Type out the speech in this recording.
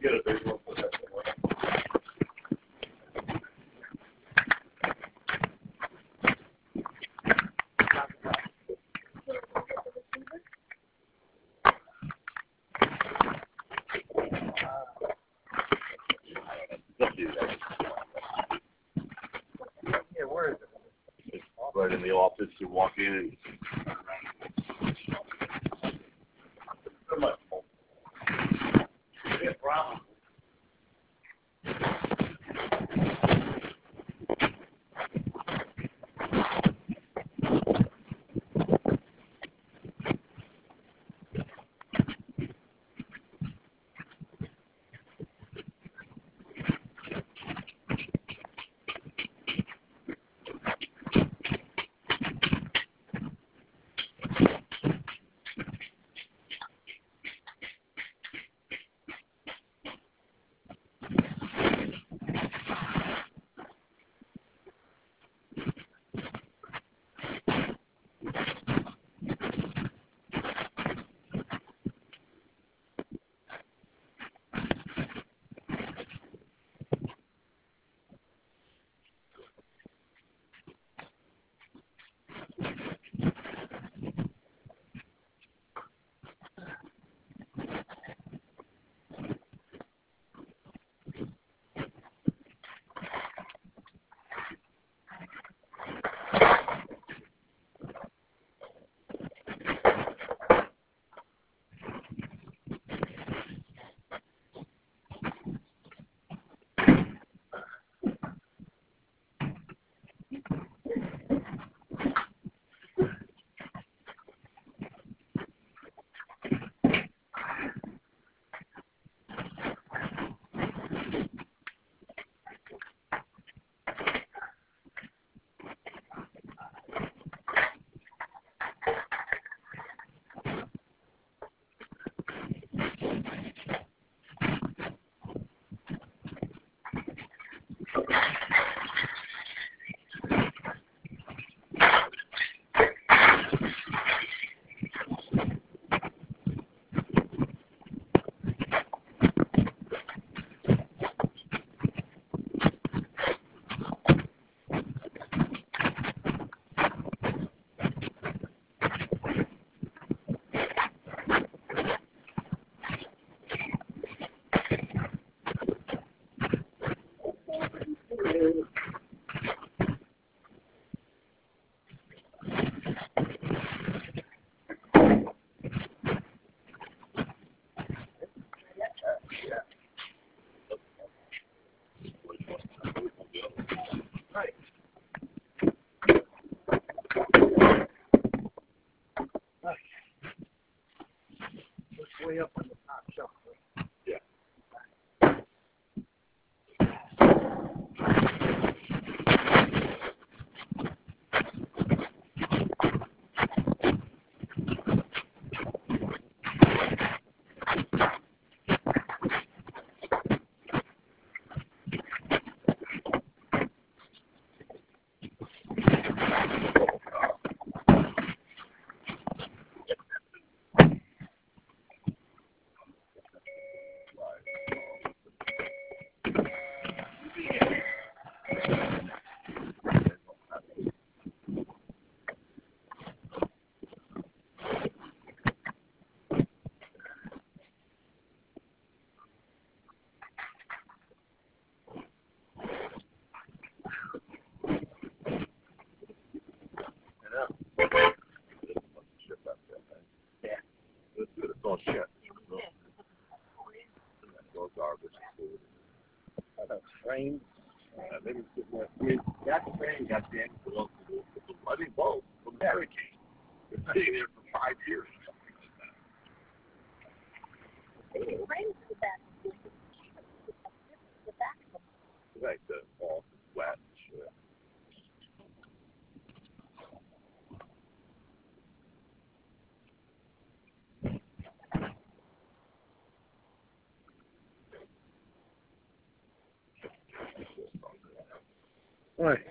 get a big one for that somewhere. Yeah, where is it? It's right in the office. You walk in and so much more. Yeah, problem. Right. Okay. It's way up on the top shelf. Right? Yeah. Yeah. It's good. It's all shit. It's all garbage. Frame. Maybe it's good. I mean, that frame got damaged. I think both from the hurricane. It's sitting there for 5 years or something like that. Right. The all wet and shit. Right.